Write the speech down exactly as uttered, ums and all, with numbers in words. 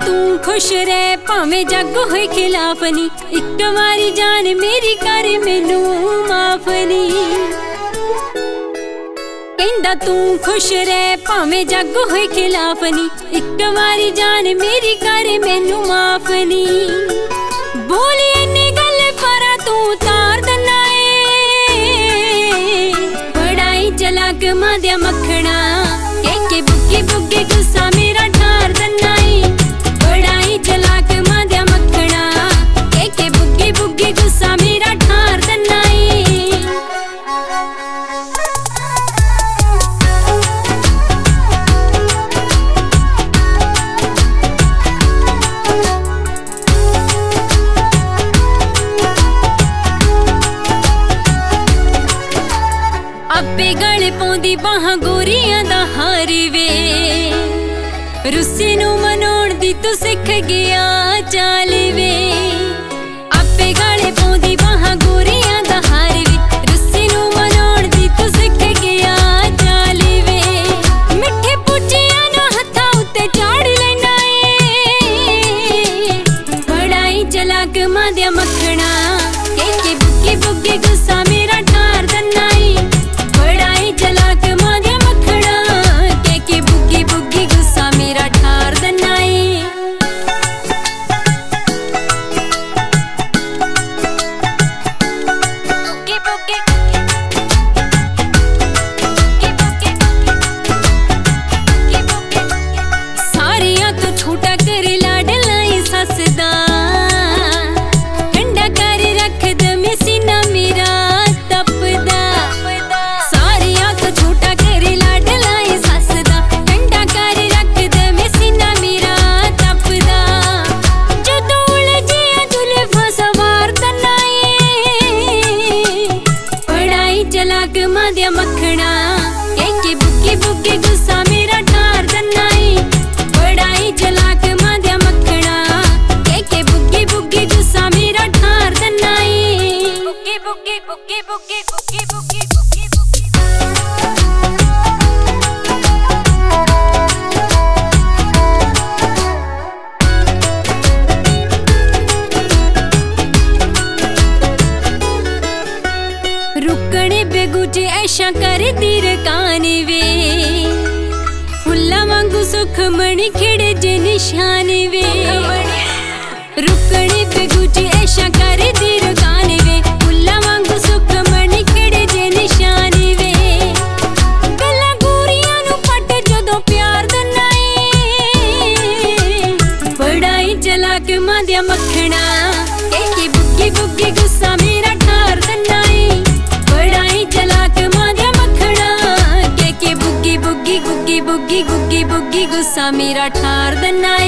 तू खुश रह भावें जग होए खिलाफ नी, एक बारी जान मेरी कर मैनू माफ नी। कहंदा तू खुश रह भावें जग होए खिलाफ नी, एक बारी जान मेरी कर मैनू माफ नी। बोली इन्नी गल पर तू तार दना ए, बड़ाई चलाक मां दिया मखना, के के बुग्गी बुग्गी गुस्सा मेरा ठार दना ए। बड़ाई चलाक मां दिया मखना, के के बुग्गी बुग्गी गुस्सा मेरा ठार दना ए। अपे गले पौंदी बाहां गोरियां दा हार वे, रुस्सी नू मनाउण दी तू सिख गया चाल वे। अपे गले पौंदी बाहां गोरियां दा हार वे, रुस्सी नू मनाउण दी तू सिख गया चाल वे। मिठे पुचियां नू हत्थां उत्ते चाड़ लैना ए, बड़ाई चलाक मां दिया मखना, के के बुग्गी बुग्गी गुस्सा मेरा ठार दना ए। बड़ाई चलाक मां दिया मखना, के के बुग्गी बुग्गी गुस्सा मेरा ठार दना ए। बुग्गी बुग्गी बुग्गी बुग्गी सारियां तो छोटा कर लाडला सस दा, ठंडा कर रख दे में सीना मेरा तपदा। सारियां तो छोटा कर लाडला सस दा, ठंडा कर रख दे में सीना मेरा तपदा। जदों उलझिया जुल्फां सवार दना ए, बड़ाई चलाक मां दिया मखना, के के बुग्गी बुग्गी गुस्सा मेरा ठार दना ए। बड़ाई चलाक मां दिया मखना, के के बुग्गी बुग्गी गुस्सा मेरा ठार दना ए। बुग्गी बुग्गी बुग्गी बुग्गी बुग्गी बुग्गी बुग्गी बुग्गी रुकने बेगुजे ऐशा कर तीर कान वे, फुल्ला वांगू सुख मणि खिड़े जे निशान वे। रुकने बेगुजे ऐशा कर तीर कान वे, फुल्ला वांगू सुख मणि खिड़े जे निशान वे। गल्लां गोरियां नू पट जदों प्यार दना ए, बड़ाई चलाक मां दिया मखना, के के बुग्गी बुग्गी गुस्सा मेरा ठार दना ए। बड़ाई चलाक मां दिया मखना, के के बुग्गी बुग्गी गुग्गी बुग्गी गुग्गी बुग्गी गुस्सा मेरा ठार दना